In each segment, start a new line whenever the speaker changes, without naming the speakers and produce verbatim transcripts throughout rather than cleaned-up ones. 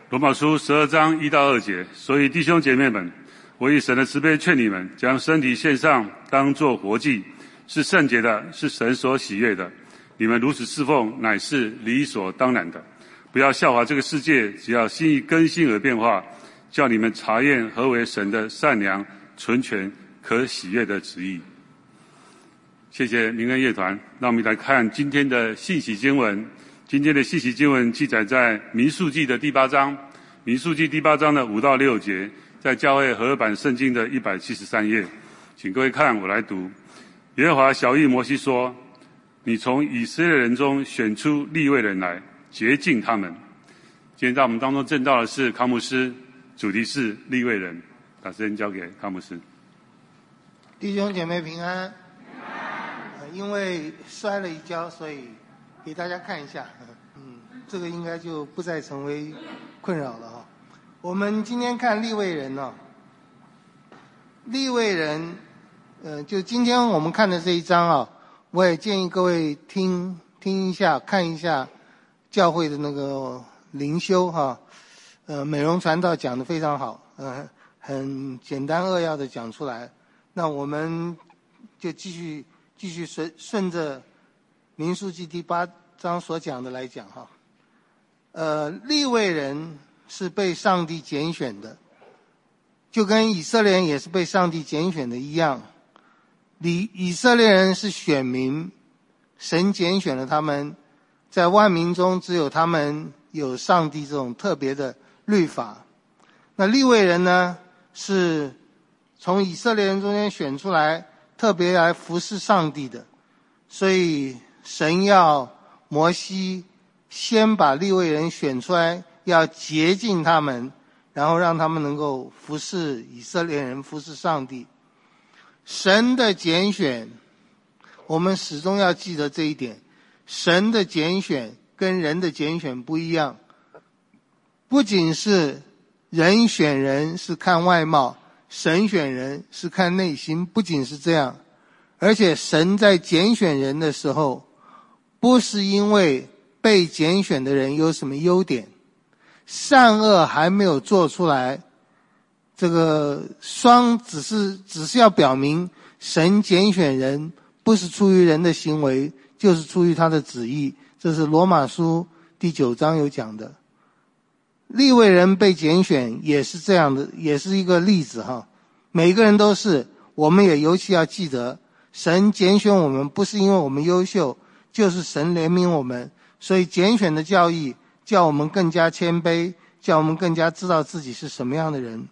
罗马书十二章一到二节，所以弟兄姐妹们，我以神的慈悲劝你们，将身体献上，当作活祭，是圣洁的，是神所喜悦的。你们如此侍奉，乃是理所当然的。不要效法这个世界，只要心意更新而变化，叫你们查验何为神的善良、纯全、可喜悦的旨意。谢谢明恩乐团。那我们来看今天的信息经文。今天的信息经文记载在民数记的第八章，民数记第八章的五到六节，在教会和合版圣经的一百七十三页。请各位看，我来读。耶和华晓谕摩西说：你从以色列人中选出利未人来，洁净他们。今天在我们当中证道的是康牧师，主题是利未人。把时间交给康牧师。
弟兄姐妹平安。呃、因为摔了一跤，所以给大家看一下，嗯，这个应该就不再成为困扰了哈。我们今天看利未人呢，利未人，呃，就今天我们看的这一章啊，我也建议各位听听一下，看一下教会的那个灵修哈，呃，美容传道讲得非常好，呃，很简单扼要的讲出来。那我们就继续继续顺顺着民数记第八章所讲的来讲哈。呃，利未人是被上帝拣选的，就跟以色列人也是被上帝拣选的一样。以以色列人是选民，神拣选了他们，在万民中只有他们有上帝这种特别的律法。那利未人呢，是从以色列人中间选出来，特别来服侍上帝的。所以神要摩西先把利未人选出来，要洁净他们，然后让他们能够服侍以色列人，服侍上帝。神的拣选，我们始终要记得这一点，神的拣选跟人的拣选不一样。不仅是人选人是看外貌，神选人是看内心，不仅是这样，而且神在拣选人的时候，不是因为被拣选的人有什么优点，善恶还没有做出来，这个双只是只是要表明神拣选人不是出于人的行为，就是出于他的旨意。这是罗马书第九章有讲的。利未人被拣选也是这样的，也是一个例子哈。每个人都是，我们也尤其要记得，神拣选我们不是因为我们优秀，就是神怜悯我们。所以拣选的教义叫我们更加谦卑，叫我们更加知道自己是什么样的人。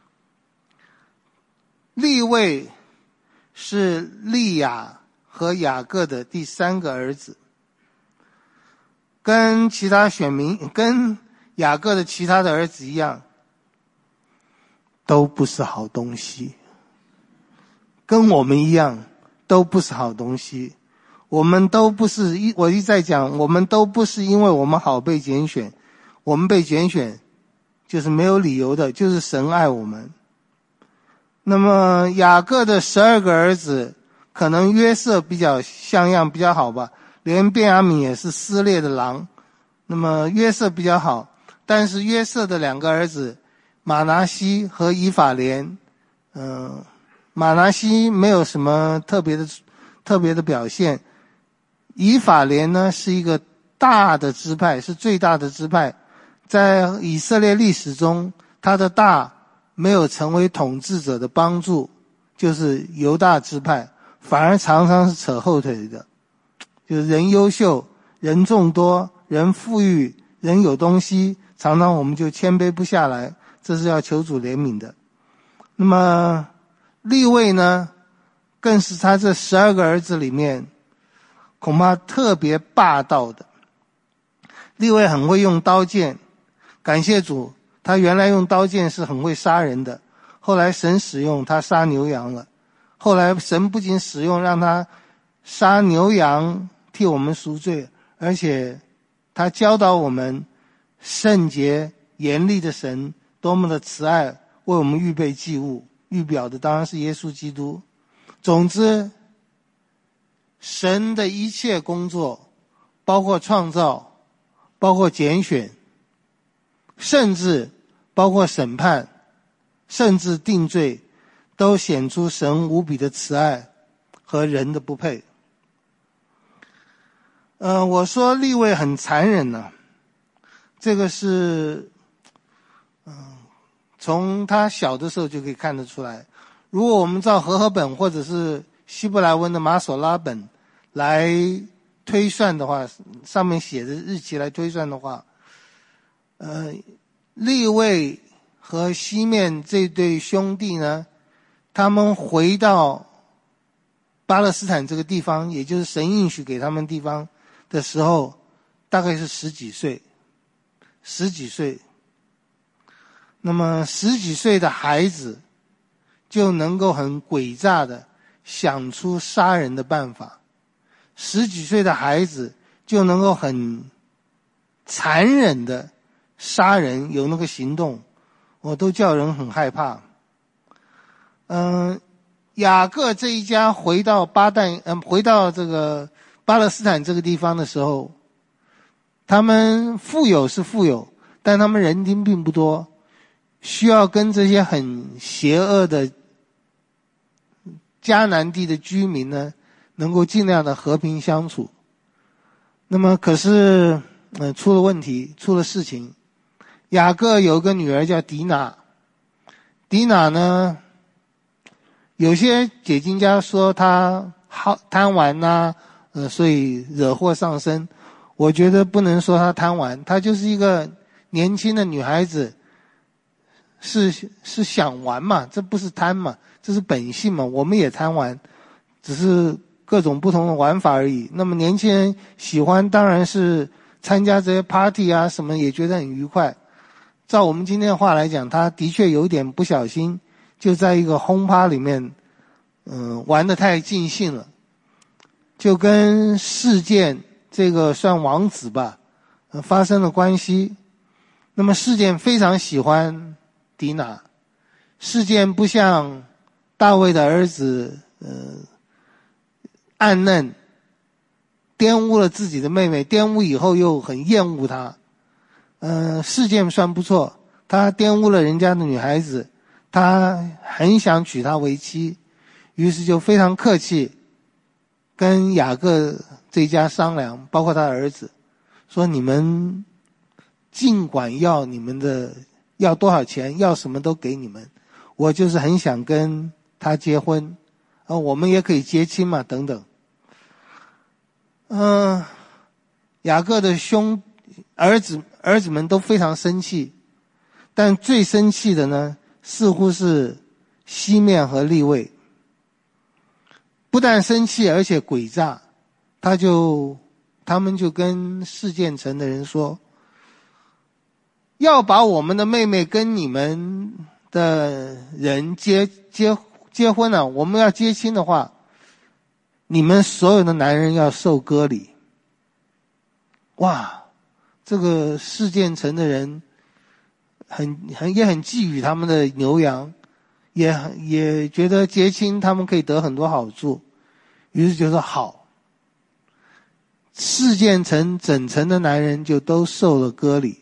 利未是利亚和雅各的第三个儿子，跟其他选民跟雅各的其他的儿子一样，都不是好东西，跟我们一样都不是好东西。我们都不是，我一直在讲，我们都不是因为我们好被拣选，我们被拣选就是没有理由的，就是神爱我们。那么雅各的十二个儿子，可能约瑟比较像样比较好吧，连便雅悯也是撕裂的狼，那么约瑟比较好。但是约瑟的两个儿子马拿西和以法莲，嗯、呃，马拿西没有什么特别的特别的表现，以法莲呢是一个大的支派，是最大的支派，在以色列历史中，他的大没有成为统治者的帮助，就是犹大支派，反而常常是扯后腿的，就是人优秀，人众多，人富裕，人有东西，常常我们就谦卑不下来，这是要求主怜悯的。那么利未呢，更是他这十二个儿子里面恐怕特别霸道的。利未很会用刀剑，感谢主，他原来用刀剑是很会杀人的，后来神使用他杀牛羊了。后来神不仅使用让他杀牛羊替我们赎罪，而且他教导我们圣洁严厉的神多么的慈爱，为我们预备祭物，预表的当然是耶稣基督。总之，神的一切工作，包括创造，包括拣选， 甚至包括审判，甚至定罪，都显出神无比的慈爱和人的不配。呃，我说利未很残忍呢、啊，这个是，嗯、呃，从他小的时候就可以看得出来。如果我们照和合本或者是希伯来文的马索拉本来推算的话，上面写的日期来推算的话，呃，利未和西面这对兄弟呢，他们回到巴勒斯坦这个地方，也就是神应许给他们地方的时候，大概是十几岁，十几岁。那么十几岁的孩子就能够很诡诈的想出杀人的办法，十几岁的孩子就能够很残忍的杀人，有那个行动，我都叫人很害怕。嗯、呃，雅各这一家回到巴旦，嗯、呃，回到这个巴勒斯坦这个地方的时候，他们富有是富有，但他们人丁并不多，需要跟这些很邪恶的迦南地的居民呢，能够尽量的和平相处。那么可是，呃，出了问题，出了事情。雅各有个女儿叫迪拿，迪拿呢，有些解经家说她好贪玩呐、啊，呃，所以惹祸上身。我觉得不能说她贪玩，她就是一个年轻的女孩子，是是想玩嘛，这不是贪嘛，这是本性嘛。我们也贪玩，只是各种不同的玩法而已。那么年轻人喜欢当然是参加这些 party 啊什么，也觉得很愉快。照我们今天的话来讲，他的确有点不小心，就在一个轰趴里面，嗯、呃，玩得太尽兴了，就跟事件这个算王子吧，呃，发生了关系。那么事件非常喜欢迪拿，事件不像大卫的儿子，呃，暗嫩，玷污了自己的妹妹，玷污以后又很厌恶她。呃，事件算不错，他玷污了人家的女孩子，他很想娶她为妻，于是就非常客气，跟雅各这家商量，包括他的儿子，说你们尽管要你们的，要多少钱，要什么都给你们，我就是很想跟他结婚，啊，我们也可以结亲嘛，等等。嗯、呃，雅各的兄儿子儿子们都非常生气，但最生气的呢，似乎是西面和利未。不但生气，而且诡诈，他就他们就跟示剑城的人说，要把我们的妹妹跟你们的人结结结婚了、啊，我们要接亲的话，你们所有的男人要受割礼。哇，这个示剑城的人很很也很觊觎他们的牛羊，也也觉得结亲他们可以得很多好处，于是就说好。示剑城整城的男人就都受了割礼。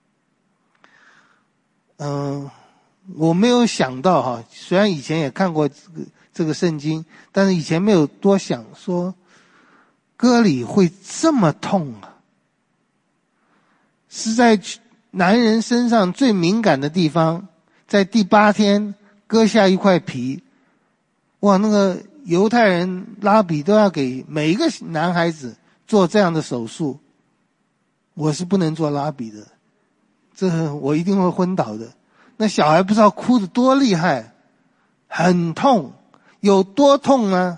嗯、呃，我没有想到哈，虽然以前也看过这个这个圣经，但是以前没有多想说割礼会这么痛啊。是在男人身上最敏感的地方，在第八天割下一块皮，哇，那个犹太人拉比都要给每一个男孩子做这样的手术，我是不能做拉比的，这我一定会昏倒的。那小孩不知道哭得多厉害，很痛，有多痛呢？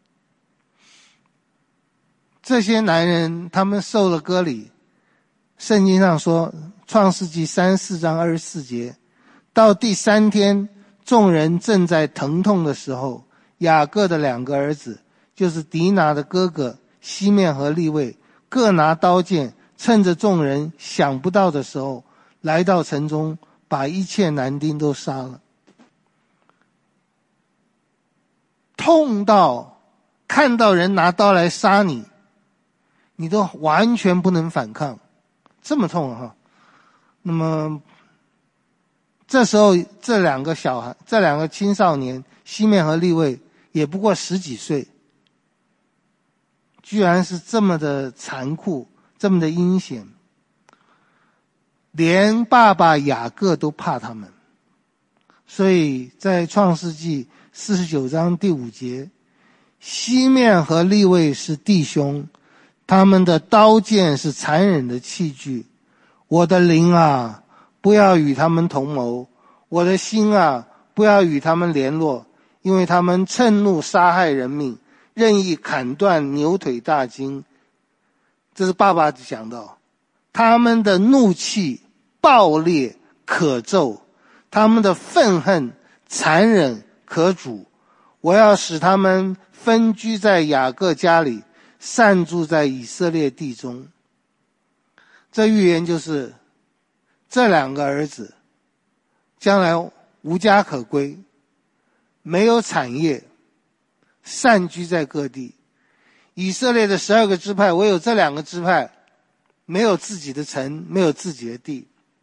这些男人他们受了割礼，圣经上说，创世纪三十四章二十四节，到第三天，众人正在疼痛的时候，雅各的两个儿子，就是迪拿的哥哥西面和利未，各拿刀剑，趁着众人想不到的时候，来到城中，把一切男丁都杀了。痛到看到人拿刀来杀你，你都完全不能反抗，这么痛哈！ 那么这时候这两个小孩，这两个青少年西面和利未也不过十几岁，居然是这么的残酷，这么的阴险，连爸爸雅各都怕他们。所以在创世纪四十九章第五节，西面和利未是弟兄，他们的刀剑是残忍的器具。我的灵啊，不要与他们同谋，我的心啊，不要与他们联络，因为他们趁怒杀害人命，任意砍断牛腿大筋。这是爸爸讲到，他们的怒气暴烈可咒，他们的愤恨残忍可辱。我要使他们分居在雅各家里，散住在以色列地中。这预言就是这两个儿子将来无家可归，没有产业，散居在各地。以色列的十二个支派，唯有这两个支派没有自己的城，没有自己的地。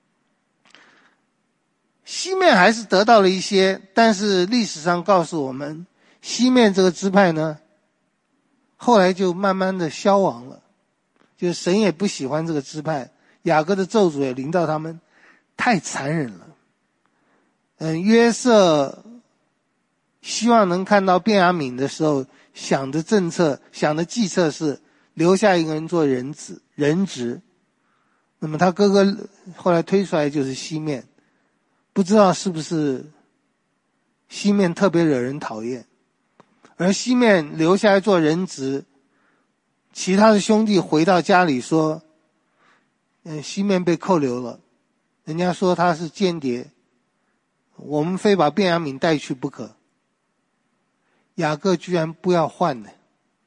西面还是得到了一些，但是历史上告诉我们，西面这个支派呢，后来就慢慢的消亡了，就神也不喜欢这个支派，雅各的咒诅也临到他们，太残忍了。嗯，约瑟希望能看到便雅悯的时候，想的政策，想的计策是留下一个人做人子人质。那么他哥哥后来推出来就是西面，不知道是不是西面特别惹人讨厌，而西面留下来做人质，其他的兄弟回到家里说，嗯，西面被扣留了，人家说他是间谍，我们非把便雅悯带去不可。雅各居然不要换呢，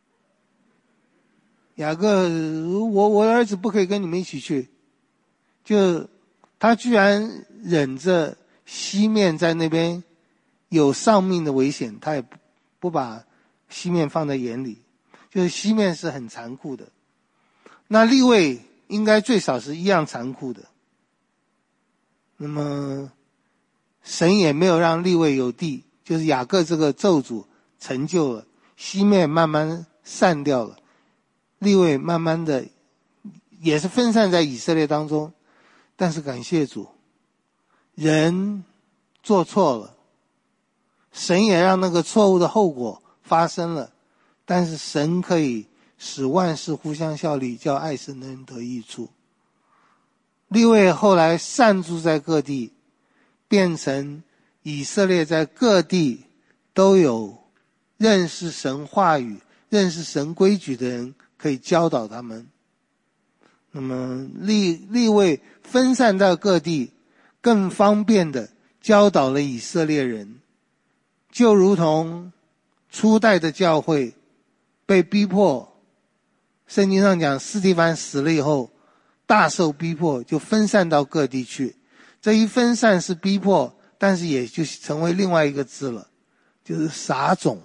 雅各，我我的儿子不可以跟你们一起去，就他居然忍着西面在那边有丧命的危险，他也不不把西面放在眼里，就是西面是很残酷的。那利未应该最少是一样残酷的。那么神也没有让利未有地，就是雅各这个咒诅成就了，西面慢慢散掉了，利未慢慢的也是分散在以色列当中。但是感谢主，人做错了，神也让那个错误的后果发生了，但是神可以使万事互相效力，叫爱神的人得益处。利未后来散住在各地，变成以色列在各地都有认识神话语、认识神规矩的人可以教导他们。那么利利未分散到各地，更方便的教导了以色列人，就如同初代的教会被逼迫，圣经上讲司提反死了以后大受逼迫，就分散到各地去。这一分散是逼迫，但是也就成为另外一个字了，就是撒种。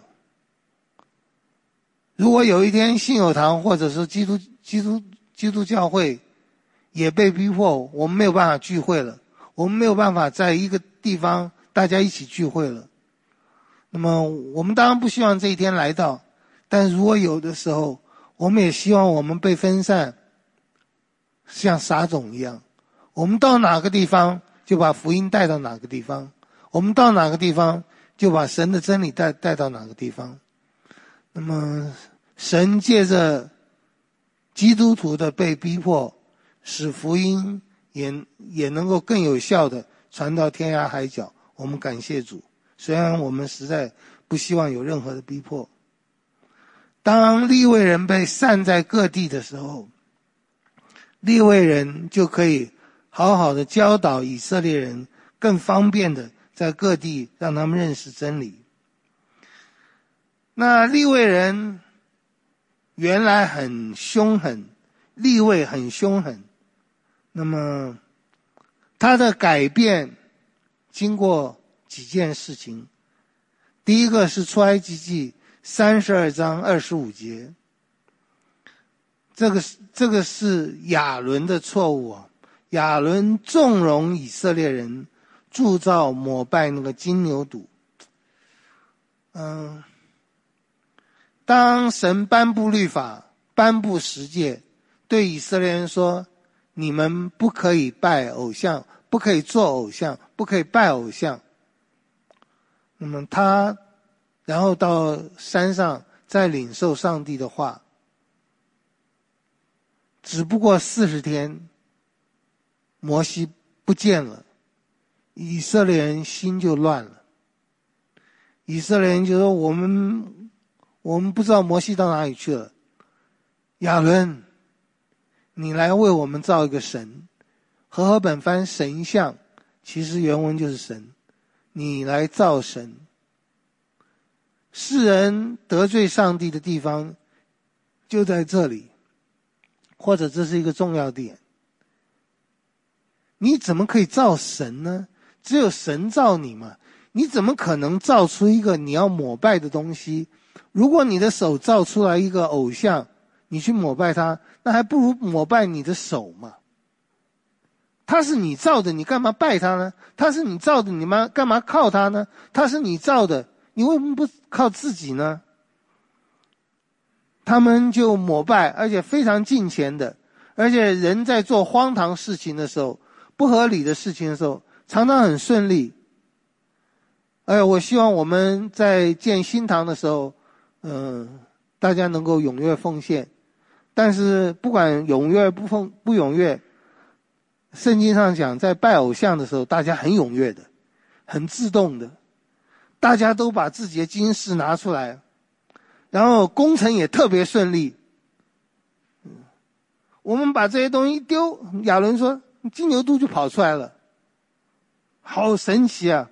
如果有一天信友堂或者是基督基督基督教会也被逼迫，我们没有办法聚会了，我们没有办法在一个地方大家一起聚会了，那么我们当然不希望这一天来到，但如果有的时候，我们也希望我们被分散，像撒种一样，我们到哪个地方就把福音带到哪个地方，我们到哪个地方就把神的真理带带到哪个地方。那么神借着基督徒的被逼迫，使福音也也能够更有效的传到天涯海角，我们感谢主。虽然我们实在不希望有任何的逼迫。当利未人被散在各地的时候，利未人就可以好好的教导以色列人，更方便的在各地让他们认识真理。那利未人原来很凶狠，利未很凶狠，那么他的改变经过几件事情。第一个是出埃及记三十二章二十五节，这个这个是亚伦的错误啊。 亚伦纵容以色列人铸造膜拜那个金牛犊。嗯，当神颁布律法，颁布十诫，对以色列人说，你们不可以拜偶像，不可以做偶像，不可以拜偶像。那么他然后到山上再领受上帝的话，只不过四十天，摩西不见了，以色列人心就乱了。以色列人就说，我们我们不知道摩西到哪里去了。亚伦，你来为我们造一个神。和合本翻神像，其实原文就是神，你来造神。世人得罪上帝的地方就在这里，或者这是一个重要点。你怎么可以造神呢？只有神造你嘛，你怎么可能造出一个你要膜拜的东西？如果你的手造出来一个偶像，你去膜拜它，那还不如膜拜你的手嘛。他是你造的，你干嘛拜他呢？他是你造的，你妈干嘛靠他呢？他是你造的，你为什么不靠自己呢？他们就膜拜，而且非常敬虔的，而且人在做荒唐事情的时候，不合理的事情的时候，常常很顺利。哎，我希望我们在建新堂的时候，嗯、呃，大家能够踊跃奉献。但是不管踊跃不奉不踊跃，圣经上讲，在拜偶像的时候，大家很踊跃的，很自动的，大家都把自己的金饰拿出来，然后工程也特别顺利。我们把这些东西一丢，亚伦说金牛犊就跑出来了，好神奇啊！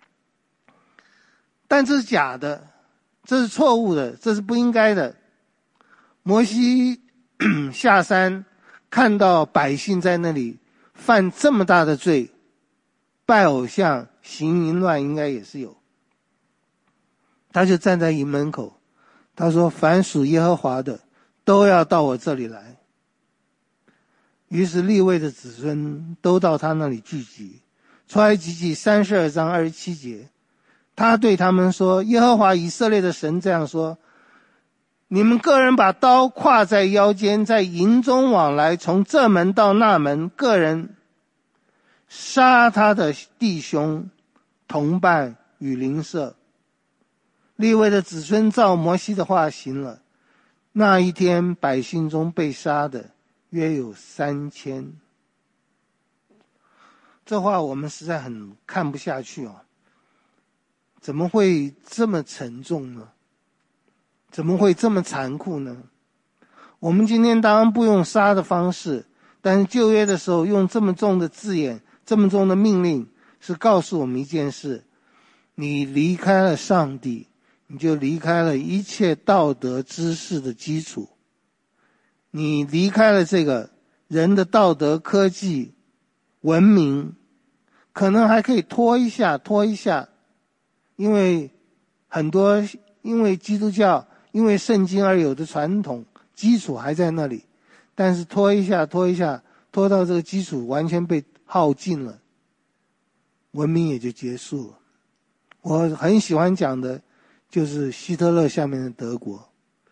但这是假的，这是错误的，这是不应该的。摩西下山，看到百姓在那里犯这么大的罪，拜偶像、行淫乱应该也是有。他就站在营门口，他说：“凡属耶和华的，都要到我这里来。”于是利未的子孙都到他那里聚集。出埃及记三十二章二十七节，他对他们说：“耶和华以色列的神这样说：你们个人把刀挎在腰间，在营中往来，从这门到那门，个人杀他的弟兄、同伴与邻舍。”利未的子孙照摩西的话行了。那一天，百姓中被杀的约有三千。这话我们实在很看不下去啊！怎么会这么沉重呢？怎么会这么残酷呢？我们今天当然不用杀的方式，但是旧约的时候用这么重的字眼，这么重的命令，是告诉我们一件事：你离开了上帝，你就离开了一切道德知识的基础，你离开了这个人的道德科技文明，可能还可以拖一下拖一下，因为很多因为基督教因为圣经而有的传统基础还在那里，但是拖一下拖一下拖到这个基础完全被耗尽了，文明也就结束了。我很喜欢讲的就是希特勒下面的德国。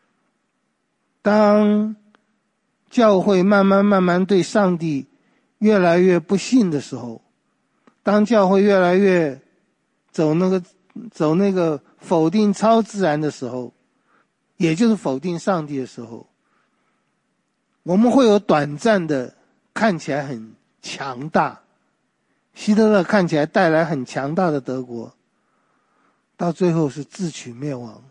当教会慢慢慢慢对上帝越来越不信的时候，当教会越来越走那个走那个否定超自然的时候，也就是否定上帝的时候，我们会有短暂的看起来很强大，希特勒看起来带来很强大的德国，到最后是自取灭亡。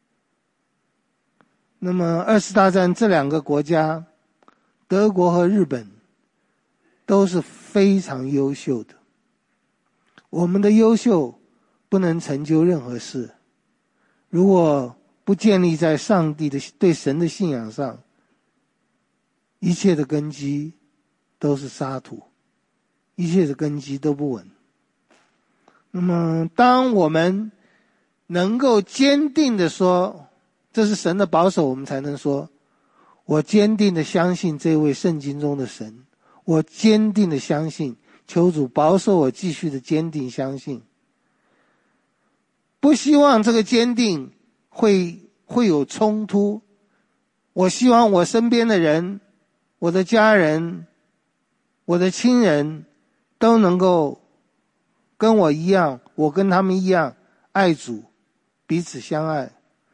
那么二次大战这两个国家，德国和日本，都是非常优秀的。我们的优秀不能成就任何事，如果不建立在上帝的对神的信仰上，一切的根基都是沙土，一切的根基都不稳。那么当我们能够坚定的说这是神的保守，我们才能说我坚定的相信这位圣经中的神， 我坚定的相信，求主保守我继续的坚定相信。不希望这个坚定会会有冲突。我希望我身边的人，我的家人，我的亲人都能够跟我一样，我跟他们一样爱主，彼此相爱。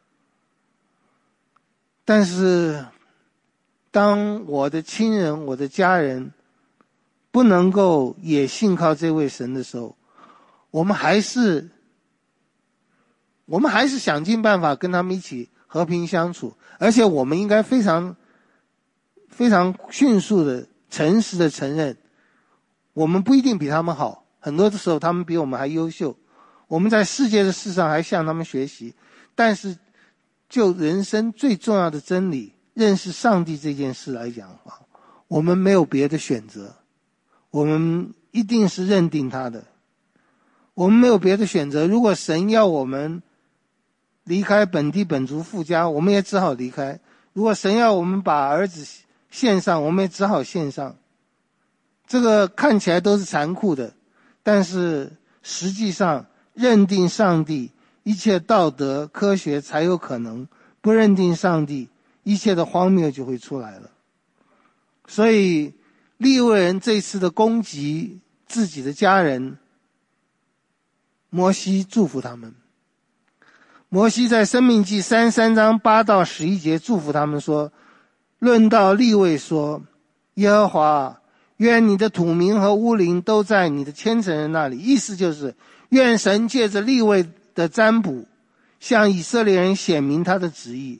但是当我的亲人，我的家人不能够也信靠这位神的时候，我们还是我们还是想尽办法跟他们一起和平相处，而且我们应该非常非常迅速的诚实的承认，我们不一定比他们好，很多的时候他们比我们还优秀，我们在世界的事上还向他们学习，但是就人生最重要的真理，认识上帝这件事来讲的话，我们没有别的选择，我们一定是认定他的，我们没有别的选择。如果神要我们离开本地本族父家，我们也只好离开。如果神要我们把儿子献上，我们也只好献上。这个看起来都是残酷的，但是实际上认定上帝，一切道德科学才有可能；不认定上帝，一切的荒谬就会出来了。所以利未人这次的攻击自己的家人，摩西祝福他们。摩西在申命记三十三章八到十一节祝福他们说，论到利未说，耶和华，愿你的土民和乌灵都在你的虔诚人那里。意思就是愿神借着利未的占卜向以色列人显明他的旨意。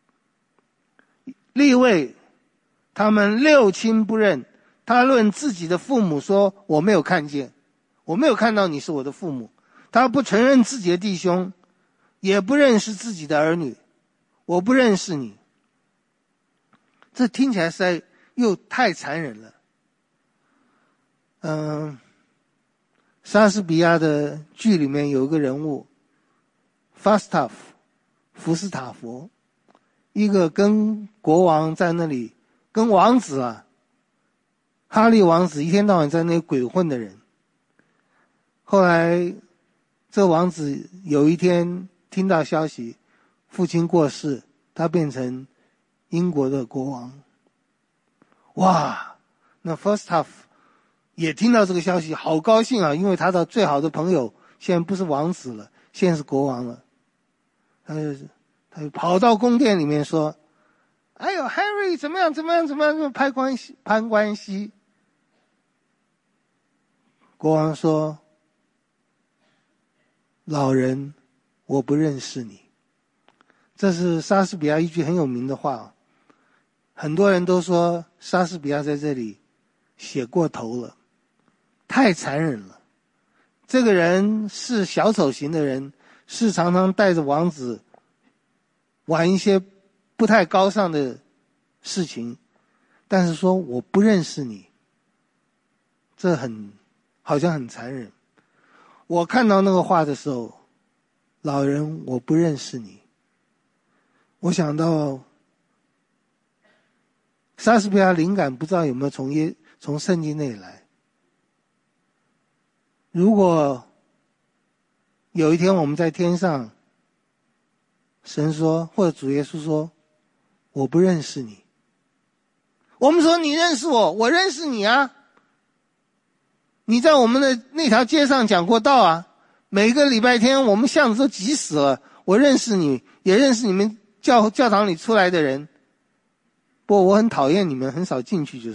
利未他们六亲不认，他论自己的父母说，我没有看见，我没有看到你是我的父母。他不承认自己的弟兄，也不认识自己的儿女，我不认识你。这听起来实在又太残忍了。嗯，莎士比亚的剧里面有一个人物法斯塔夫，福斯塔佛，一个跟国王在那里，跟王子啊，哈利王子一天到晚在那里鬼混的人。后来这王子有一天听到消息，父亲过世，他变成英国的国王。哇，那 Falstaff 也听到这个消息，好高兴啊，因为他的最好的朋友现在不是王子了，现在是国王了。他就他就跑到宫殿里面说，哎呦 Harry 怎么样怎么样怎么样，怎么攀关系攀关系。国王说，老人，我不认识你。这是莎士比亚一句很有名的话，很多人都说莎士比亚在这里写过头了，太残忍了。这个人是小丑型的人，是常常带着王子玩一些不太高尚的事情，但是说我不认识你，这很好像很残忍。我看到那个话的时候，老人，我不认识你，我想到莎士比亚灵感不知道有没有从耶从圣经那里来。如果有一天我们在天上，神说或者主耶稣说，我不认识你，我们说你认识我，我认识你啊，你在我们的那条街上讲过道啊，每个礼拜天我们巷子都挤死了，我认识你，也认识你们教教堂里出来的人，不过我很讨厌你们，很少进去就是。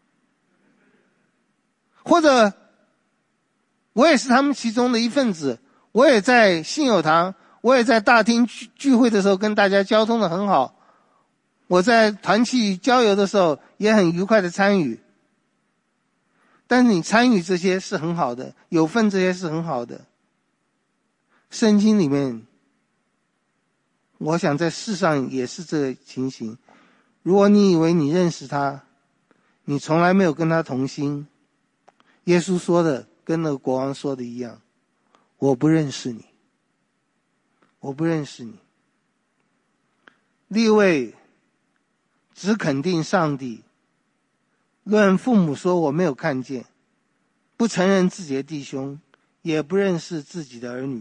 或者我也是他们其中的一份子，我也在信友堂，我也在大厅聚聚会的时候跟大家交通的很好，我在团契郊游的时候也很愉快的参与。但是你参与这些是很好的，有份这些是很好的。圣经里面，我想在世上也是这个情形。如果你以为你认识他，你从来没有跟他同心。耶稣说的跟那个国王说的一样，我不认识你，我不认识你。利未只肯定上帝， 论父母说我没有看见，不承认自己的弟兄，也不认识自己的儿女。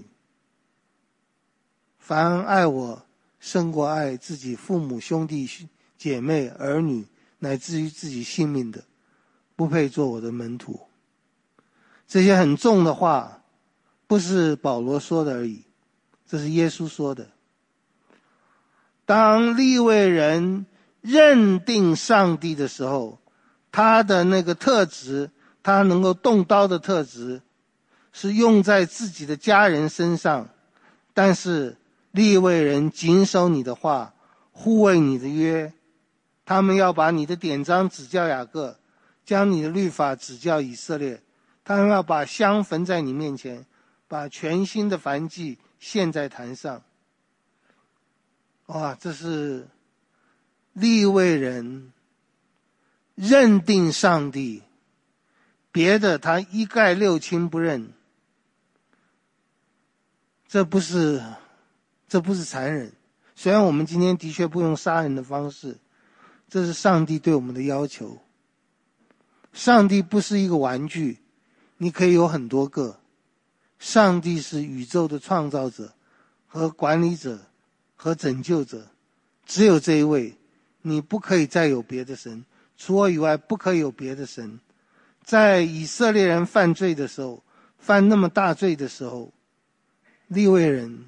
凡爱我胜过爱自己父母兄弟姐妹儿女乃至于自己性命的，不配做我的门徒。这些很重的话不是保罗说的而已，这是耶稣说的。当利未人认定上帝的时候，他的那个特质，他能够动刀的特质是用在自己的家人身上，但是利未人谨守你的话，护卫你的约，他们要把你的典章指教雅各，将你的律法指教以色列，他们要把香焚在你面前，把全新的燔祭献在坛上。哇，这是利未人认定上帝，别的他一概六亲不认。这不是这不是残忍，虽然我们今天的确不用杀人的方式，这是上帝对我们的要求。上帝不是一个玩具，你可以有很多个。上帝是宇宙的创造者和管理者和拯救者，只有这一位，你不可以再有别的神，除我以外不可以有别的神。在以色列人犯罪的时候，犯那么大罪的时候，利未人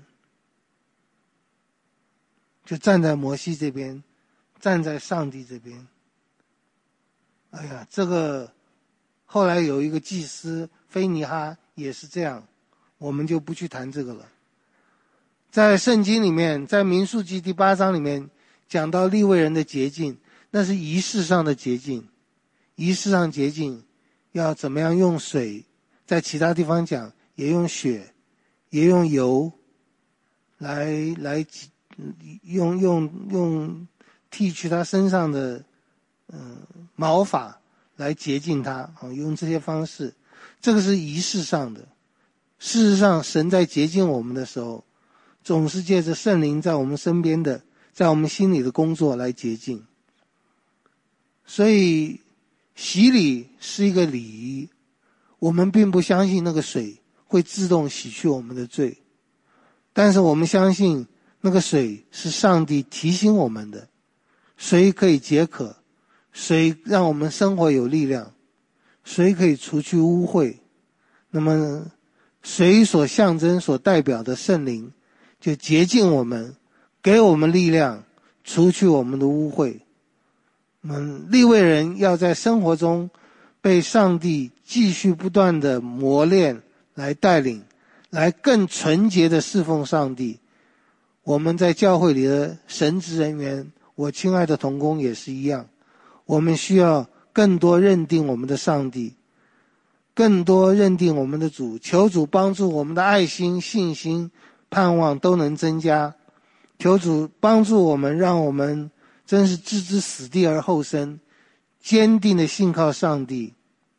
就站在摩西这边，站在上帝这边。哎呀，这个后来有一个祭司菲尼哈也是这样，我们就不去谈这个了。在圣经里面，在民数记第八章里面讲到利未人的洁净，那是仪式上的洁净。仪式上洁净要怎么样用水，在其他地方讲也用血也用油来来用用用剃去他身上的嗯、呃、毛发来洁净他啊，用这些方式，这个是仪式上的。事实上，神在洁净我们的时候，总是借着圣灵在我们身边的，在我们心里的工作来洁净。所以洗礼是一个礼仪，我们并不相信那个水会自动洗去我们的罪，但是我们相信那个水是上帝提醒我们的，水可以解渴，水让我们生活有力量，水可以除去污秽。那么水所象征所代表的圣灵就洁净我们，给我们力量，除去我们的污秽。嗯，利未人要在生活中被上帝继续不断的磨练，来带领，来更纯洁的侍奉上帝。我们在教会里的神职人员，我亲爱的同工也是一样，我们需要更多认定我们的上帝，更多认定我们的主，求主帮助我们的爱心、信心、盼望都能增加。求主帮助我们，让我们真是置之死地而后生，坚定的信靠上帝。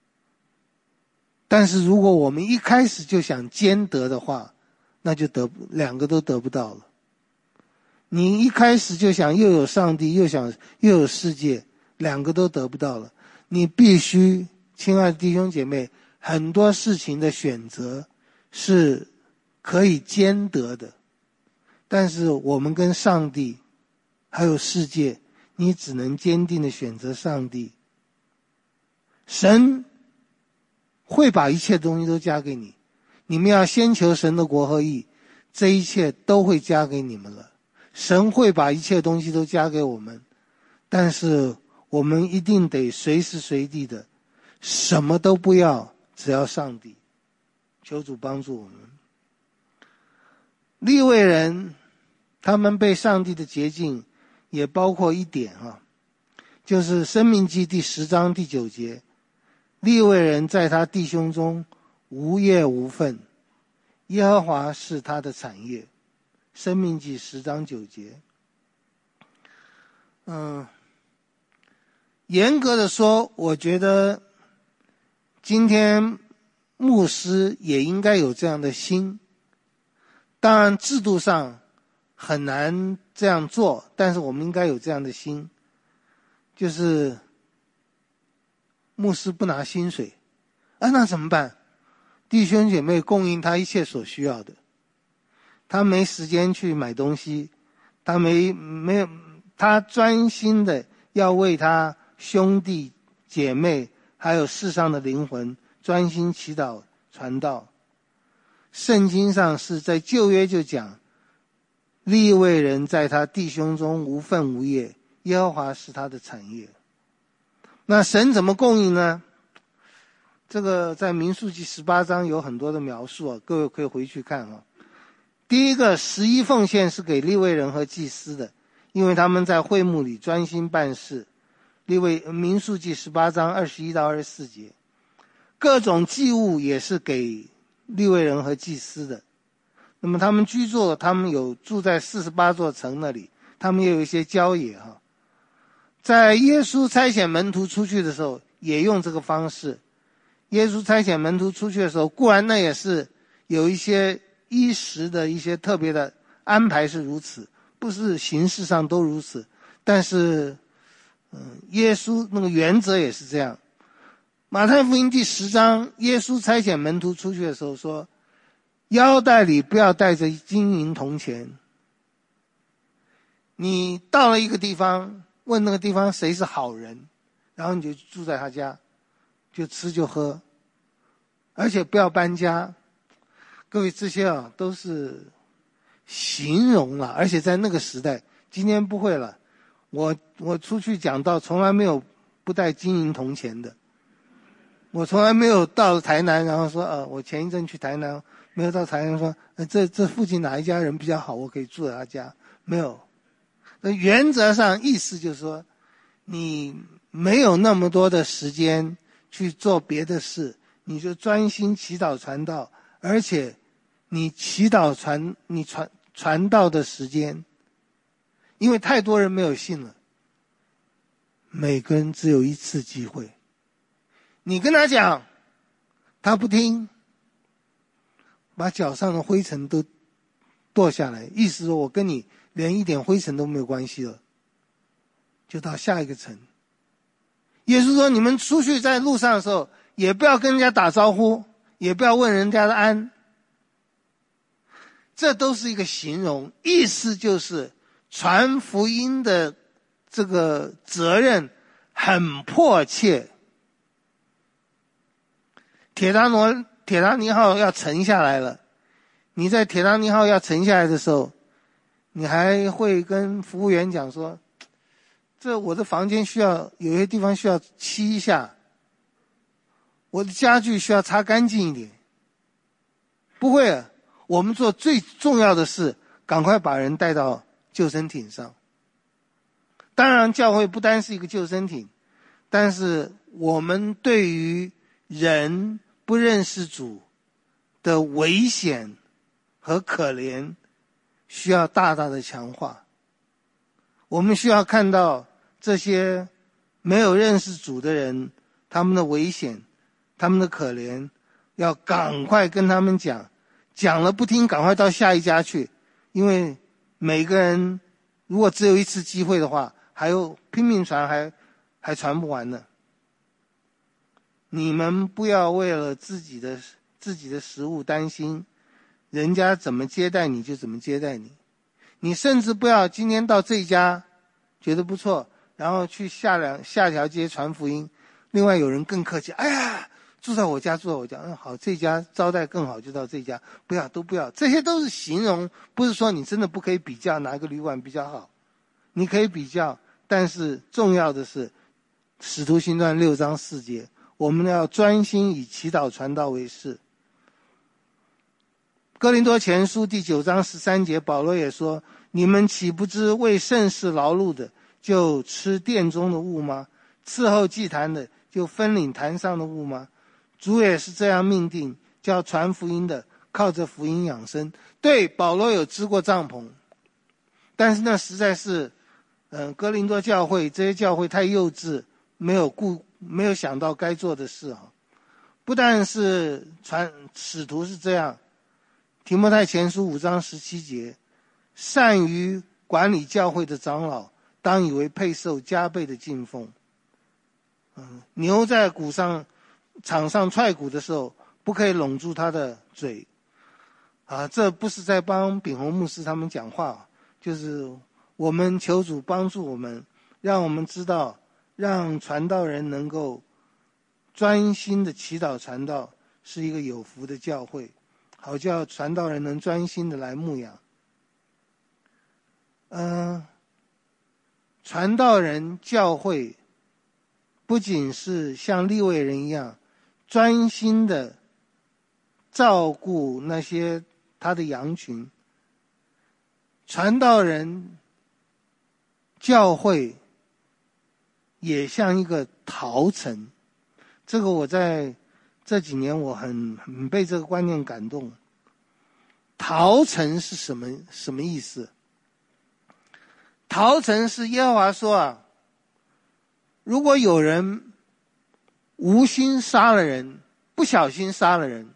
但是如果我们一开始就想兼得的话，那就得两个都得不到了。你一开始就想又有上帝又想又有世界，两个都得不到了。你必须，亲爱的弟兄姐妹，很多事情的选择是可以兼得的，但是我们跟上帝还有世界，你只能坚定的选择上帝。神会把一切东西都加给你，你们要先求神的国和义，这一切都会加给你们了。神会把一切东西都加给我们，但是我们一定得随时随地的什么都不要，只要上帝。求主帮助我们。利未人他们被上帝的洁净也包括一点啊，就是申命记第十章第九节，利未人在他弟兄中无业无分，耶和华是他的产业。申命记十章九节。嗯，严格的说，我觉得今天牧师也应该有这样的心。当然制度上很难这样做，但是我们应该有这样的心，就是牧师不拿薪水，啊，那怎么办？弟兄姐妹供应他一切所需要的，他没时间去买东西，他没没有，他专心的要为他兄弟姐妹还有世上的灵魂专心祈祷传道。圣经上是在旧约就讲，利未人在他弟兄中无分无业，耶和华是他的产业。那神怎么供应呢？这个在民数记十八章有很多的描述啊，各位可以回去看啊。第一个，十一奉献是给利未人和祭司的，因为他们在会幕里专心办事。利未民数记十八章二十一到二十四节，各种祭物也是给利未人和祭司的。那么他们居住，他们有住在四十八座城那里，他们也有一些郊野哈。在耶稣差遣门徒出去的时候，也用这个方式。耶稣差遣门徒出去的时候，固然那也是有一些衣食的一些特别的安排是如此，不是形式上都如此，但是嗯，耶稣那个原则也是这样。马太福音第十章，耶稣差遣门徒出去的时候说，腰带里不要带着金银铜钱。你到了一个地方，问那个地方谁是好人，然后你就住在他家，就吃就喝，而且不要搬家。各位，这些啊都是形容了，而且在那个时代，今天不会了。我我出去讲道，从来没有不带金银铜钱的。我从来没有到台南，然后说，呃，我前一阵去台南，没有到台南说，呃，这这附近哪一家人比较好，我可以住在他家，没有。那原则上意思就是说，你没有那么多的时间去做别的事，你就专心祈祷传道，而且你祈祷传你传传道的时间，因为太多人没有信了，每个人只有一次机会。你跟他讲，他不听，把脚上的灰尘都跺下来，意思说我跟你连一点灰尘都没有关系了，就到下一个城。耶稣说，你们出去在路上的时候，也不要跟人家打招呼，也不要问人家的安，这都是一个形容，意思就是传福音的这个责任很迫切。铁达罗铁达尼号要沉下来了，你在铁达尼号要沉下来的时候，你还会跟服务员讲说，这我的房间需要有些地方需要漆一下，我的家具需要擦干净一点。不会啊，我们做最重要的事，赶快把人带到救生艇上。当然教会不单是一个救生艇，但是我们对于人不认识主的危险和可怜需要大大的强化。我们需要看到这些没有认识主的人，他们的危险，他们的可怜，要赶快跟他们讲，讲了不听，赶快到下一家去，因为每个人如果只有一次机会的话，还有拼命传还还传不完呢。你们不要为了自己的自己的食物担心，人家怎么接待你就怎么接待你。你甚至不要今天到这一家觉得不错，然后去下两下条街传福音，另外有人更客气，哎呀，住在我家住在我家，嗯，好，这家招待更好就到这家，不要都不要，这些都是形容，不是说你真的不可以比较哪个旅馆比较好，你可以比较，但是重要的是使徒行传六章四节，我们要专心以祈祷传道为事。哥林多前书第九章十三节，保罗也说，你们岂不知为圣事劳碌的就吃殿中的物吗？伺候祭坛的就分领坛上的物吗？主也是这样命定，叫传福音的靠着福音养生。对，保罗有支过帐篷，但是那实在是嗯，哥林多教会这些教会太幼稚，没有顾没有想到该做的事啊。不但是传使徒是这样，提摩太前书五章十七节，善于管理教会的长老，当以为配受加倍的敬奉。 嗯，牛在鼓上场上踹鼓的时候，不可以拢住它的嘴。啊，这不是在帮秉宏牧师他们讲话，就是我们求主帮助我们，让我们知道，让传道人能够专心的祈祷传道，是一个有福的教会，好叫传道人能专心的来牧养。嗯、呃，传道人教会不仅是像利未人一样专心的照顾那些他的羊群，传道人教会也像一个陶城。这个我在这几年我很很被这个观念感动。陶城是什么什么意思？陶城是耶和华说啊，如果有人无心杀了人，不小心杀了人，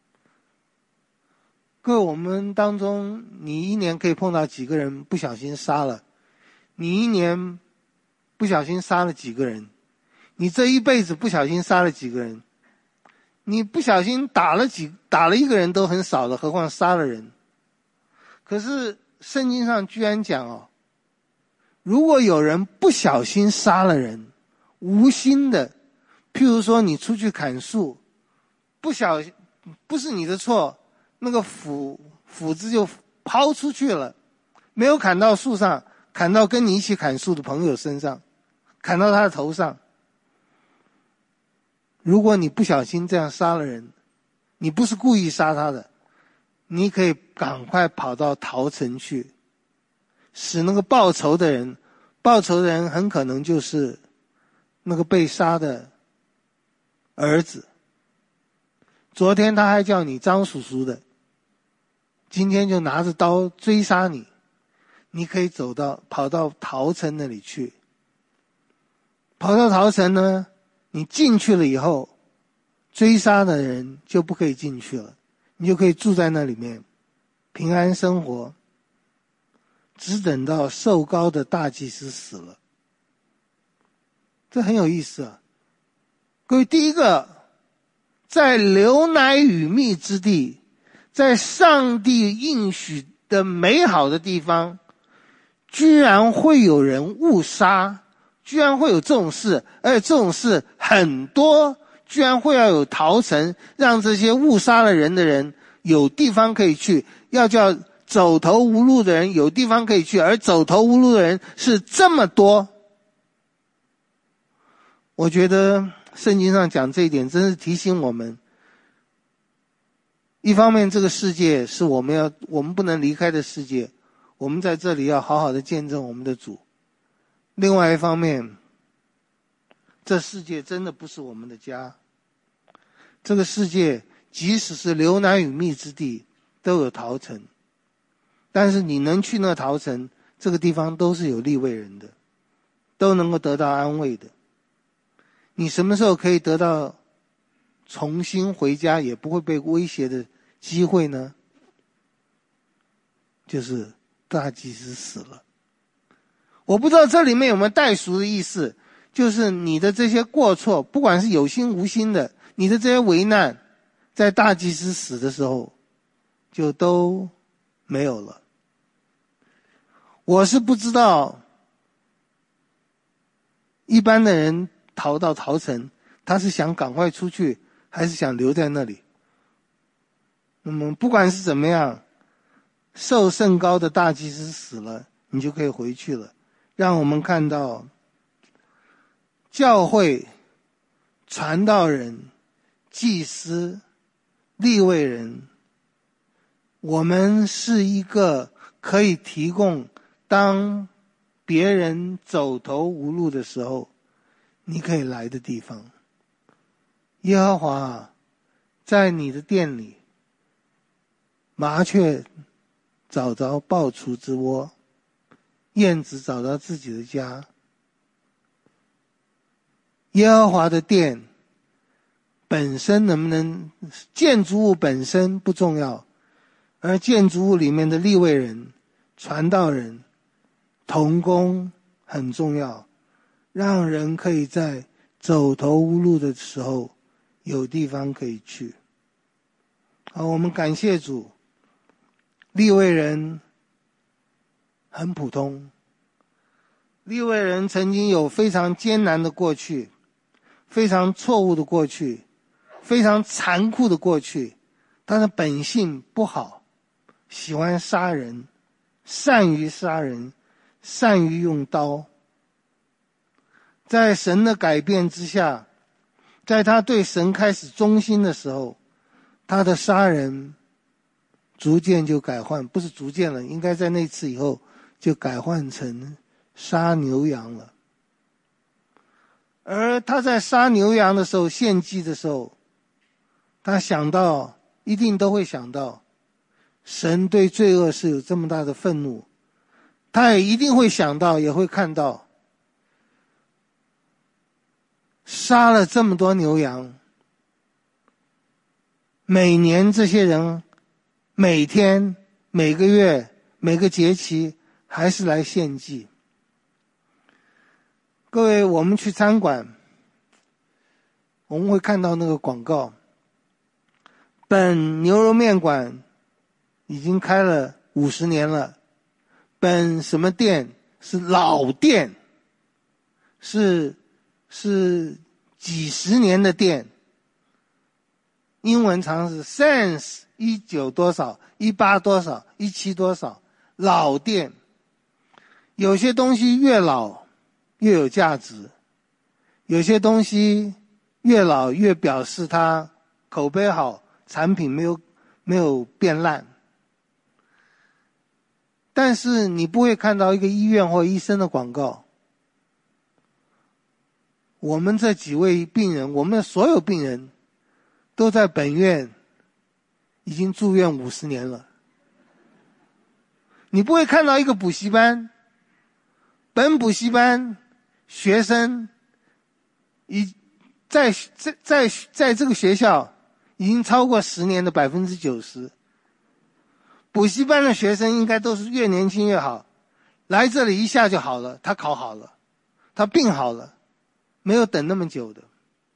各位，我们当中你一年可以碰到几个人不小心杀了？你一年不小心杀了几个人？你这一辈子不小心杀了几个人？你不小心打了几打了一个人都很少了，何况杀了人？可是圣经上居然讲哦，如果有人不小心杀了人，无心的，譬如说你出去砍树，不小心不是你的错，那个斧斧子就抛出去了，没有砍到树上，砍到跟你一起砍树的朋友身上，砍到他的头上。如果你不小心这样杀了人，你不是故意杀他的，你可以赶快跑到逃城去，使那个报仇的人，报仇的人很可能就是那个被杀的儿子。昨天他还叫你张叔叔的，今天就拿着刀追杀你，你可以走到跑到陶城那里去。跑到陶城呢，你进去了以后，追杀的人就不可以进去了，你就可以住在那里面平安生活，只等到受膏的大祭司死了。这很有意思啊。各位，第一个，在流奶与蜜之地，在上帝应许的美好的地方，居然会有人误杀，居然会有这种事，而且这种事很多，居然会要有逃城，让这些误杀了人的人有地方可以去，要叫走投无路的人有地方可以去，而走投无路的人是这么多。我觉得圣经上讲这一点真是提醒我们，一方面这个世界是我们要我们不能离开的世界，我们在这里要好好的见证我们的主。另外一方面，这世界真的不是我们的家。这个世界即使是流奶与蜜之地都有逃城，但是你能去那逃城，这个地方都是有利未人的，都能够得到安慰的。你什么时候可以得到重新回家也不会被威胁的机会呢？就是大祭司死了。我不知道这里面有没有代赎的意思，就是你的这些过错，不管是有心无心的，你的这些危难，在大祭司死的时候就都没有了。我是不知道一般的人逃到逃城，他是想赶快出去还是想留在那里。那么不管是怎么样，受圣膏的大祭司死了，你就可以回去了。让我们看到教会、传道人、祭司、利未人，我们是一个可以提供当别人走投无路的时候你可以来的地方。耶和华在你的殿里，麻雀找着抱雏之窝，燕子找到自己的家。耶和华的殿本身能不能，建筑物本身不重要，而建筑物里面的利未人、传道人、同工很重要，让人可以在走投无路的时候有地方可以去。好，我们感谢主，利未人很普通，利未人曾经有非常艰难的过去，非常错误的过去，非常残酷的过去，他的本性不好，喜欢杀人，善于杀人，善于用刀。在神的改变之下，在他对神开始忠心的时候，他的杀人逐渐就改换，不是逐渐了，应该在那次以后就改换成杀牛羊了。而他在杀牛羊的时候，献祭的时候，他想到，一定都会想到，神对罪恶是有这么大的愤怒，他也一定会想到，也会看到，杀了这么多牛羊，每年这些人每天每个月每个节期还是来献祭。各位，我们去餐馆，我们会看到那个广告，本牛肉面馆已经开了五十年了，本什么店是老店，是是几十年的店，英文常是 since 一九多少一八多少一七多少，老店。有些东西越老越有价值，有些东西越老越表示它口碑好，产品没有没有变烂。但是你不会看到一个医院或医生的广告，我们这几位病人，我们所有病人都在本院已经住院五十年了。你不会看到一个补习班，本补习班学生已在在在在这个学校已经超过十年的百分之九十。补习班的学生应该都是越年轻越好，来这里一下就好了，他考好了，他病好了，没有等那么久的。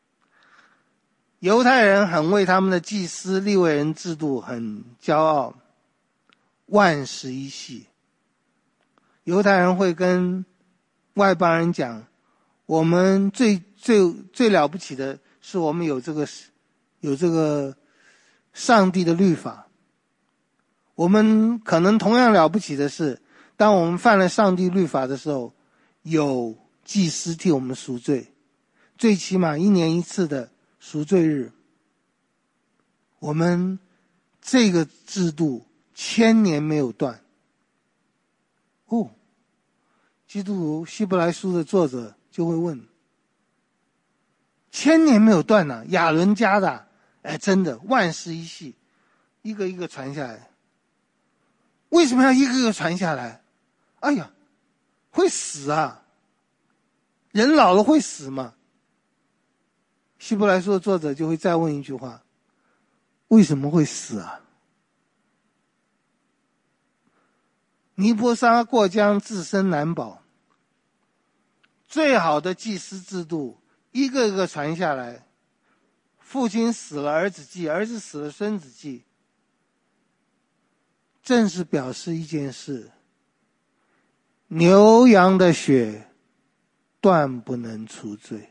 犹太人很为他们的祭司利未人制度很骄傲，万时一系。犹太人会跟外邦人讲，我们最最最了不起的是我们有这个有这个上帝的律法。我们可能同样了不起的是，当我们犯了上帝律法的时候，有祭司替我们赎罪，最起码一年一次的赎罪日。我们这个制度千年没有断。哦，基督徒希伯来书的作者就会问，千年没有断呢、啊？亚伦家的，哎，真的万世一系，一个一个传下来。为什么要一个个传下来？哎呀，会死啊！人老了会死吗？希伯来书的作者就会再问一句话：为什么会死啊？尼波沙过江，自身难保。最好的祭司制度一个个传下来，父亲死了儿子祭，儿子死了孙子祭，正是表示一件事：牛羊的血断不能除罪，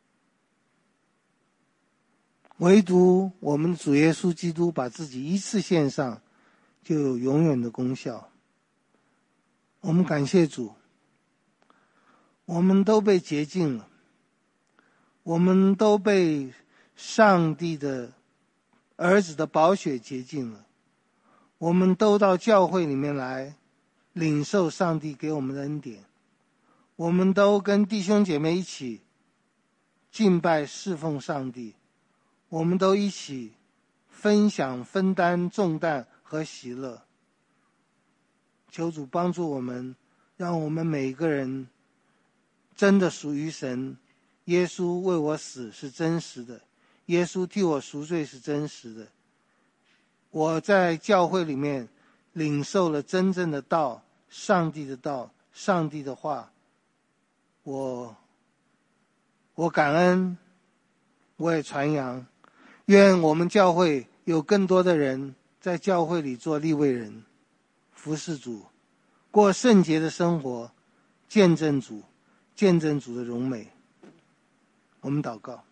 唯独我们主耶稣基督把自己一次献上，就有永远的功效。我们感谢主，我们都被洁净了，我们都被上帝的儿子的宝血洁净了，我们都到教会里面来领受上帝给我们的恩典，我们都跟弟兄姐妹一起敬拜侍奉上帝，我们都一起分享分担重担和喜乐。求主帮助我们，让我们每个人真的属于神。耶稣为我死是真实的，耶稣替我赎罪是真实的。我在教会里面领受了真正的道，上帝的道，上帝的话，我我感恩，我也传扬，愿我们教会有更多的人在教会里做利未人，服侍主，过圣洁的生活，见证主，见证主的荣美。我们祷告。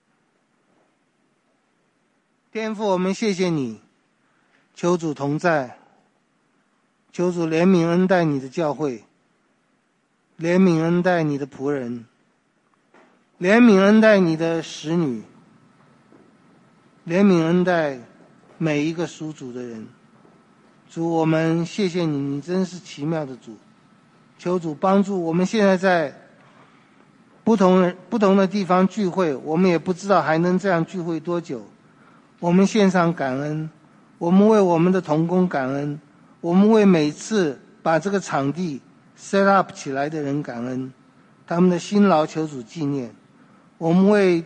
天父，我们谢谢你，求主同在，求主怜悯恩待你的教会，怜悯恩待你的仆人，怜悯恩待你的使女，怜悯恩待每一个属主的人。主，我们谢谢你，你真是奇妙的主。求主帮助我们现在在不同人不同的地方聚会，我们也不知道还能这样聚会多久。我们献上感恩，我们为我们的同工感恩，我们为每次把这个场地 set up 起来的人感恩，他们的辛劳求主纪念。我们为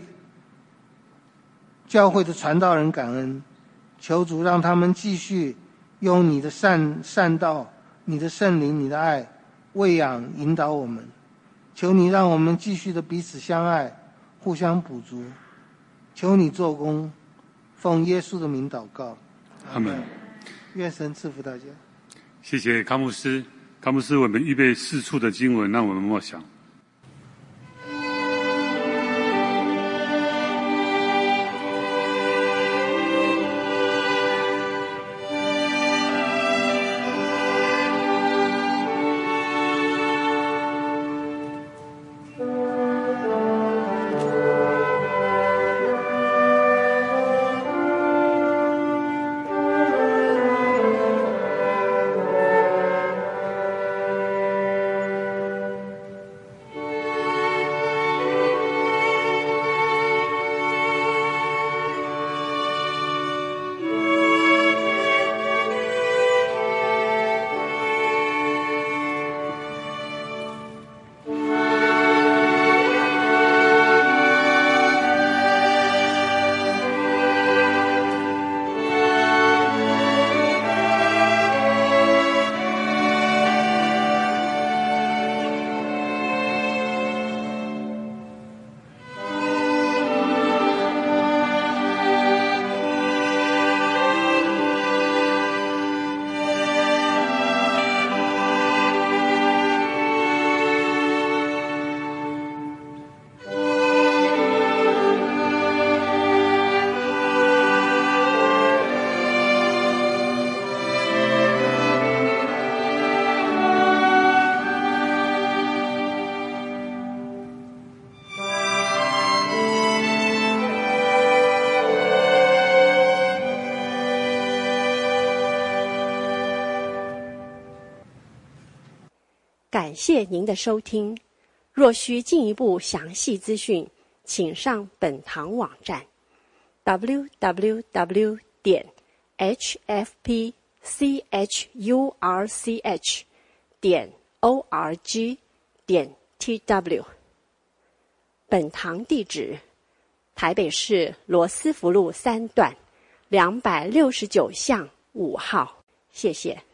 教会的传道人感恩，求主让他们继续用你的善善道、你的圣灵、你的爱喂养引导我们。求你让我们继续的彼此相爱，互相补足。求你做工，奉耶稣的名祷告，
阿们。
愿神赐福大家。
谢谢康牧师。康牧师，我们预备四处的经文，让我们默想。
感谢您的收听。若需进一步详细资讯，请上本堂网站 double-u double-u double-u 点 h f p c h u r c h 点 o r g 点 t w。本堂地址：台北市罗斯福路三段两百六十九巷五号。谢谢。